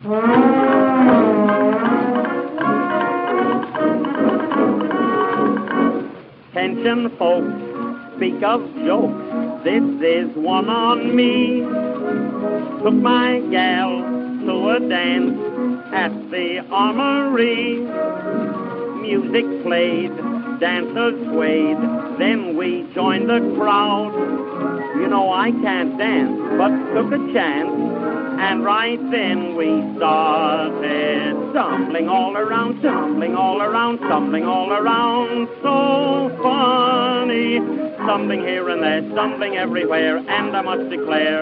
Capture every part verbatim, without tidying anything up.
Attention folks, speak of jokes, this is one on me. Took my gal to a dance at the Armory. Music played, dancers swayed, then we joined the crowd. You know I can't dance, but took a chance, and right then we started stumbling all around, stumbling all around, stumbling all around. So funny, stumbling here and there, stumbling everywhere, and I must declare,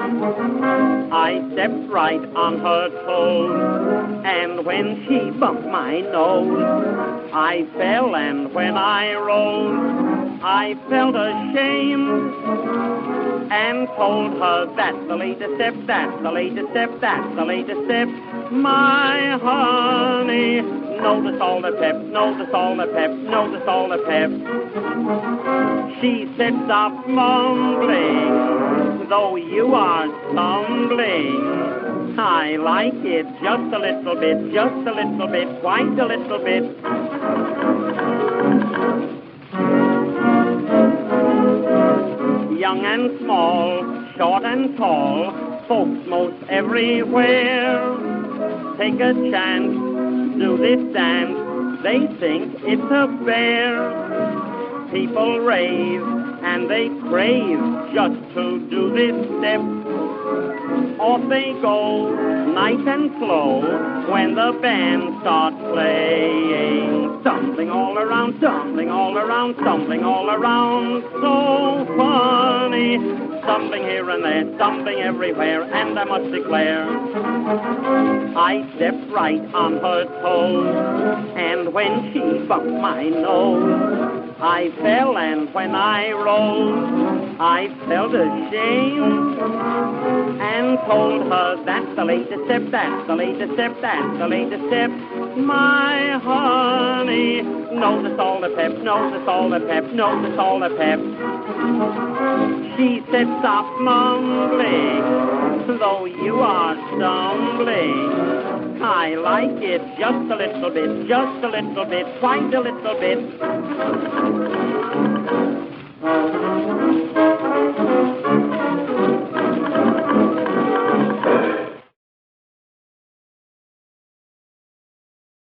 I stepped right on her toes, and when she bumped my nose, I fell, and when I rose, I felt ashamed, and told her that's the latest step, that's the latest step, that's the latest step. My honey, notice all the pep, notice all the pep, notice all the pep. She said stop mumbling, though you are stumbling. I like it just a little bit, just a little bit, quite a little bit. Young and small, short and tall, folks most everywhere take a chance, do this dance, they think it's a bear. People rave and they crave just to do this step. Off they go, nice and slow, when the band starts playing. Stumbling all around, stumbling all around, stumbling all around. So funny, stumbling here and there, stumbling everywhere, and I must declare, I stepped right on her toes, and when she bumped my nose, I fell, and when I rose, I felt ashamed, and told her that's the latest step, that's the latest step, that's the latest step. My honey, notice all the pep, notice all the pep, notice all the pep. She said stop mumbling, though you are stumbling. I like it just a little bit, just a little bit, quite a little bit.